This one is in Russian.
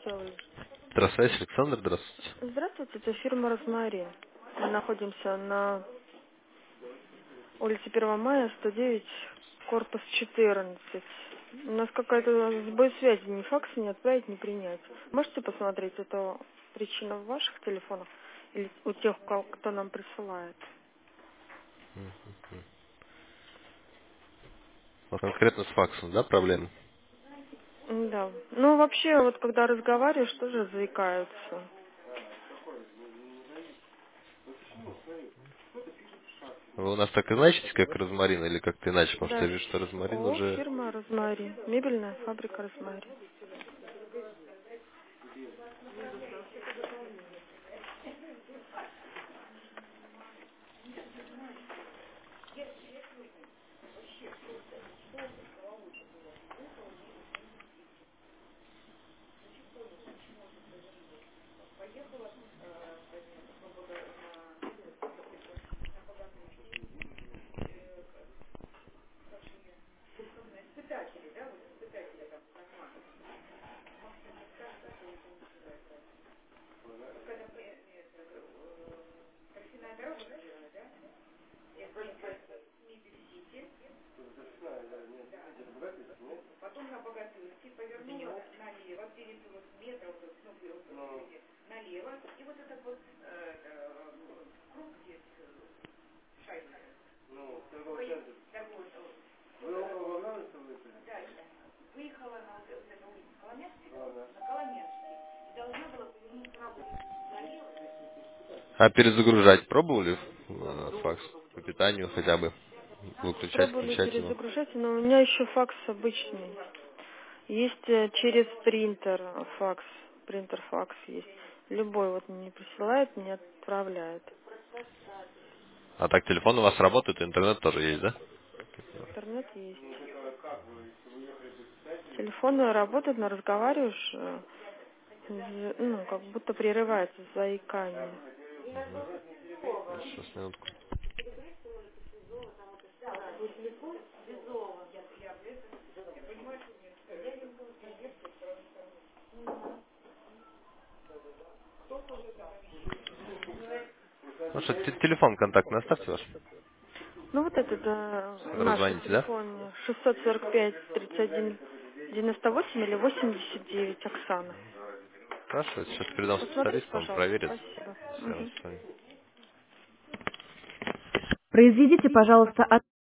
Оль. Здравствуйте, Александр, здравствуйте. Здравствуйте, это фирма «Розмарин». Мы находимся на улице 1 мая, 109, корпус 14. У нас какая-то сбой связи, ни факса не отправить, ни принять. Можете посмотреть, это причина в ваших телефонах или у тех, кто нам присылает? Вот конкретно с факсом, да, проблема? Да. Ну, вообще, вот когда разговариваешь, тоже заикаются. Вы у нас так и значите, как розмарин, или как-то иначе? Потому что Да, я вижу, что розмарин ООО уже... фирма «Розмарин». Мебельная фабрика «Розмарин». А перезагружать пробовали факс по питанию хотя бы? Выключать, Пробовали включать его? перезагружать, но у меня еще факс обычный. Есть через принтер факс, принтер факс есть. Любой вот не присылает, не отправляет. А так телефон у вас работает, интернет тоже есть, да? Интернет есть. Телефон работает, но разговариваешь, ну, как будто прерывается заикание. Сейчас, минутку. Ну что, телефон контактный оставьте ваш. Ну вот этот наш Раззвоните, да? телефон 645-31-98 или 89, Оксана. Хорошо, сейчас передам Посмотрите, специалисту, он пожалуйста, проверит. спасибо. Все, Мгм. с вами. Произведите, пожалуйста,